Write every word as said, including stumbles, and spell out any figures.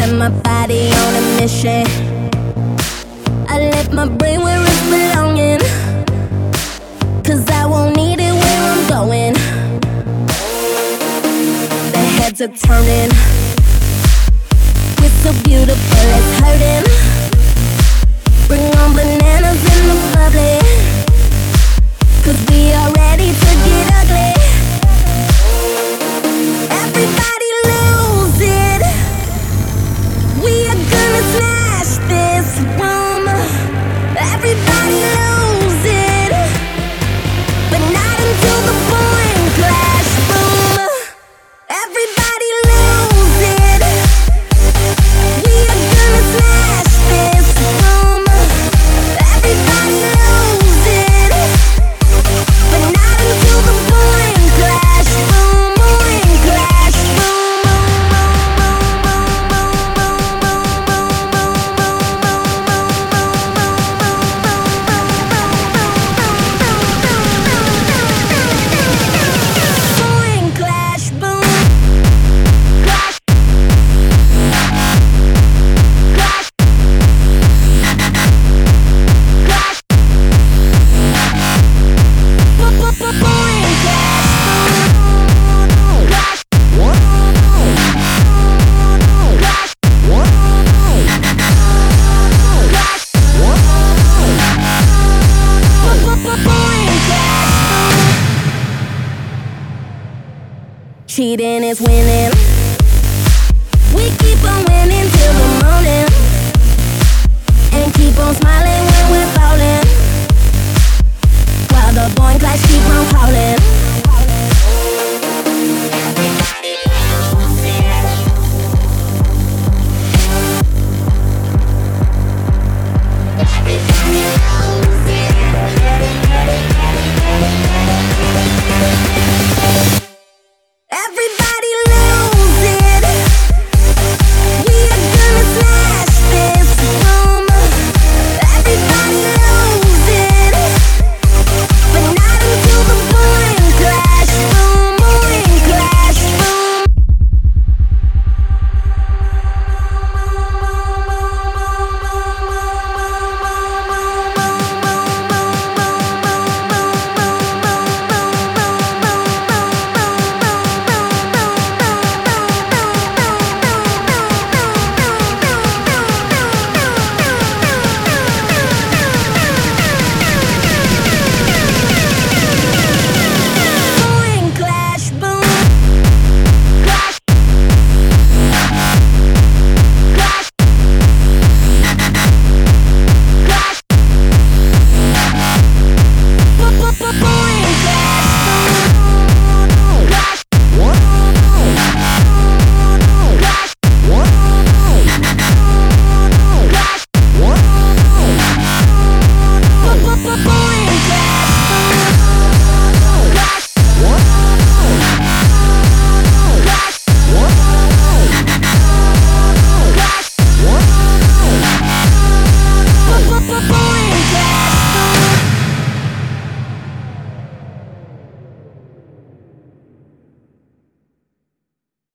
set my body on a mission. I left my brain where it's belonging, 'cause I won't need it where I'm going. The heads are turning, we're so beautiful, it's hurting. Bring on bananas in the bubbly, 'cause we are ready to get ugly. Everybody lose it, we are gonna smash this room. Everybody lose it, but not until the point clash boom. Everybody lose it, we are gonna smash this room. Everybody lose it, but not until the point clash boom. Point clash Point clash boom. Clash. Clash. Clash. Point clash boom. Clash. Cheating is winning, we keep on winning till the morning, and keep on smiling when we're falling, while the point clash keep on calling. Everybody lose it.